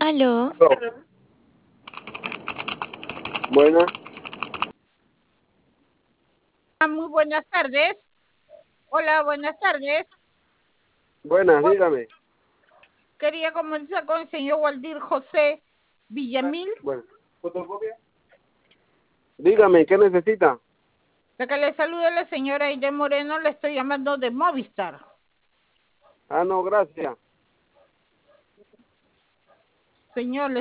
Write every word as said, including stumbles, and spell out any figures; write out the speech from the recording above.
Aló. No. Buena, Ah, muy buenas tardes. Hola, buenas tardes. buenas, dígame. Quería conversar con el señor Waldir José Villamil, Bueno, ¿fotocopia? Dígame, ¿qué necesita? de que le salude la señora Aide Moreno, le estoy llamando de Movistar. Ah, no, gracias. Señor,